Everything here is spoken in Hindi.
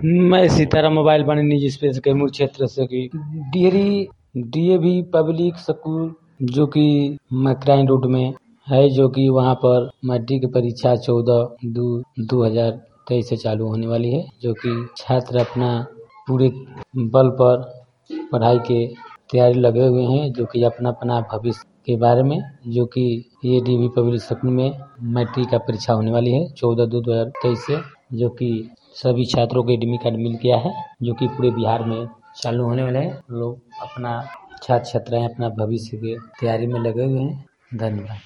मैं सीताराम मोबाइल वाणी निजी स्पेस कैमूर क्षेत्र से की डीएवी पब्लिक स्कूल जो कि मकराइन रोड में है, जो कि वहाँ पर मैट्रिक की परीक्षा 14/2/2023 से चालू होने वाली है, जो कि छात्र अपना पूरे बल पर पढ़ाई के तैयारी लगे हुए हैं, जो कि अपना भविष्य के बारे में, जो कि ये डीवी पब्लिक स्कूल में मैट्रिक का परीक्षा होने वाली है 14/2/2023 से, जो कि सभी छात्रों को एडमिट कार्ड मिल गया है, जो कि पूरे बिहार में चालू होने वाले हैं। लोग अपना छात्र छात्राएं अपना भविष्य के तैयारी में लगे हुए हैं। धन्यवाद।